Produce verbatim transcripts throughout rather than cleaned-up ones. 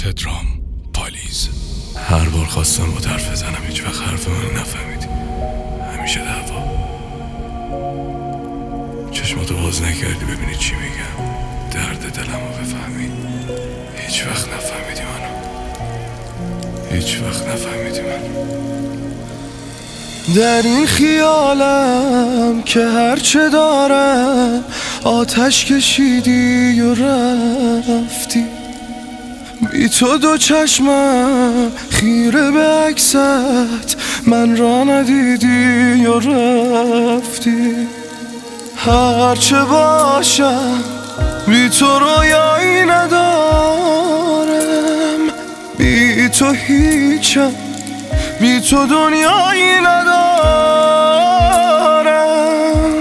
تترام پالیز. هر بار خواستم با حرف بزنم هیچ وقت حرف من نفهمیدی. همیشه دعوا. چشماتو باز نکردی ببینی چی میگم، درد دلمو بفهمی. هیچ وقت نفهمیدی منو، هیچ وقت نفهمیدی منو. در این خیالم که هرچه دارم آتش کشیدی و رفتی، بی تو دو چشمم خیره به عکست من را ندیدی و رفتی. هرچه باشم بی تو رویایی ندارم، بی تو هیچم، بی تو دنیایی ندارم.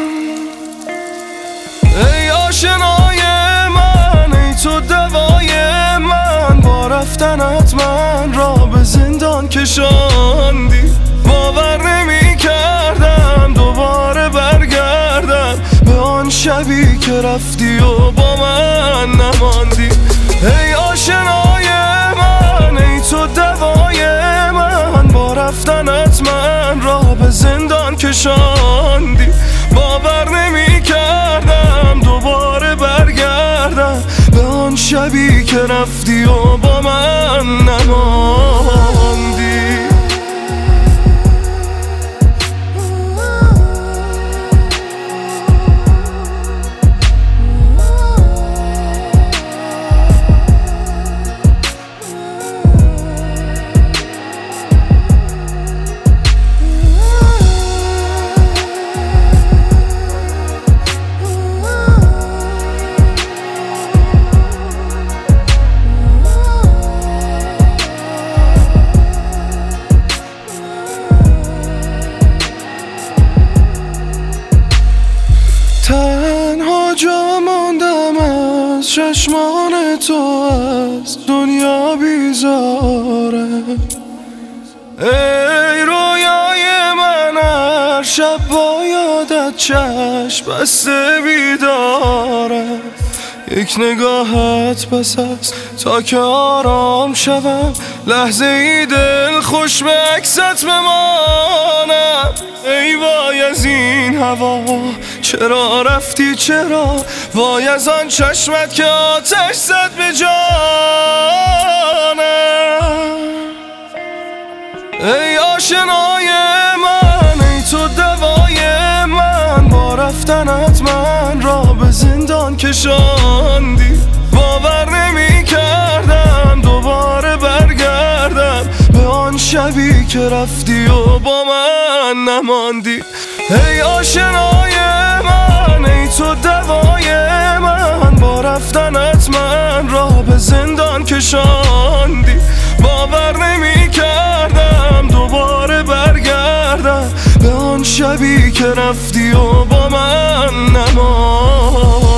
ای آشنای من، ای تو دوای من، با رفتنت من را به زندان کشاندی. باور نمی کردم دوباره برگردم به آن شبی که رفتی و با من نماندی. ای آشنای من، ای تو دوای من، با رفتنت من را به زندان کشاندی. باور نمی کردم دوباره برگردم به آن شبی که رفتی و با من نماندی. تنها جا ماندم از چشمان تو، از دنیا بیزاره. ای رویای من، هر شب با یادت چشم بسته بیداره. یک نگاهت بس است تا که آرام شوم، لحظه ای دل خوش به عکست بمانم. ای وای از این هوا، چرا رفتی چرا؟ وای از آن چشمت که آتش زد به جانم. ای آشنای من، ای تو دوای من، با رفتنت من را به زندان کشاندی. باور نمی کردم دوباره برگردم به آن شبی که رفتی و با من نماندی. ای آشنای من، ای تو دوای من، با رفتنت من را به زندان کشاندی. باور نمی کردم دوباره برگردم به آن شبی که رفتی و با من نماندی.